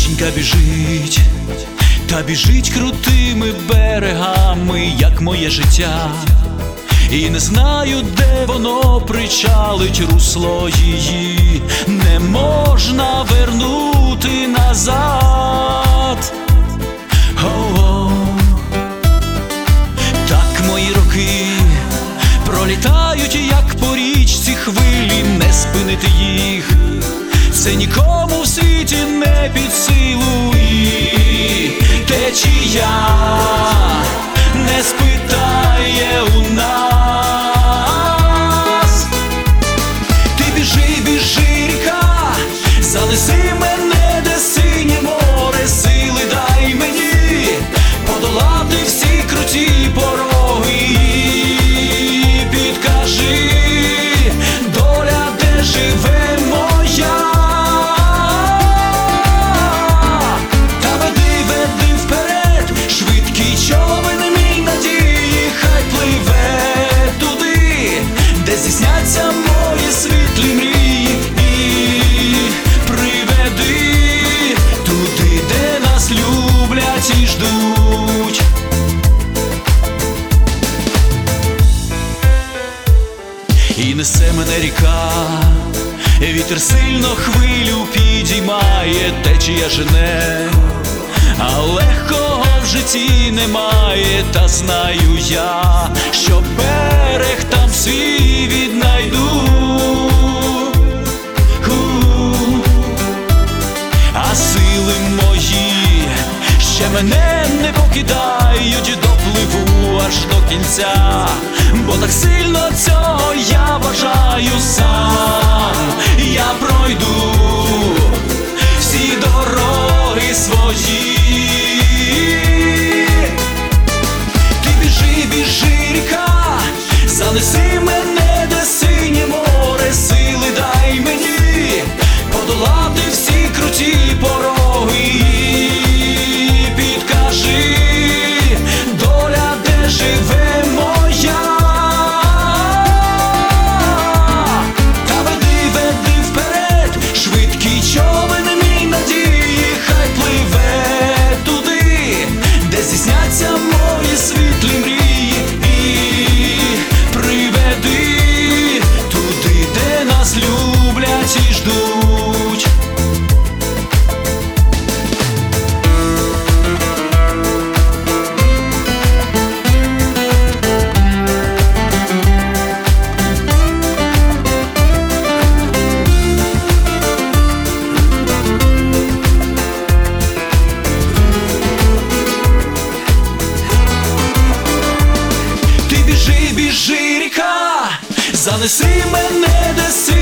Річенька біжить, та біжить крутими берегами, як моє життя. І не знаю, де воно причалить, русло її не можна вернути назад. О-о. Так мої роки пролітають, як по річці хвилі, не спинити їх це нікому в світі не під силу. І течія не спитає у нас. Ти біжи, біжи, ріка, занеси мене, де синє море, сили дай мені подолати всі круті пороги. І підкажи, доля, де живе моя. Та веди, веди вперед, швидкий човен мій надії, хай пливе туди, де здійсняться мої світлі мрії. І приведи туди, де нас люблять і ждуть. І несе мене ріка, вітер сильно хвилю підіймає, течія жене, а легкого в житті немає. Та знаю я, що берег там свій віднайду. А сили мої ще мене не покидають, допливу аж до кінця, бо так сильно цього я бажаю сам. Я пройду всі дороги свої. Ти біжи, біжи, ріка, занеси мене, де синє море, сили дай мені подолати всі круті пороги. І підкажи, доля, де живе моя. Та веди, веди вперед, швидкий човен мій надії, хай пливе туди, де здійсняться мої світлі мрії. І приведи туди, де нас люблять і ждуть. Ти біжи, біжи, ріка, занеси мене, де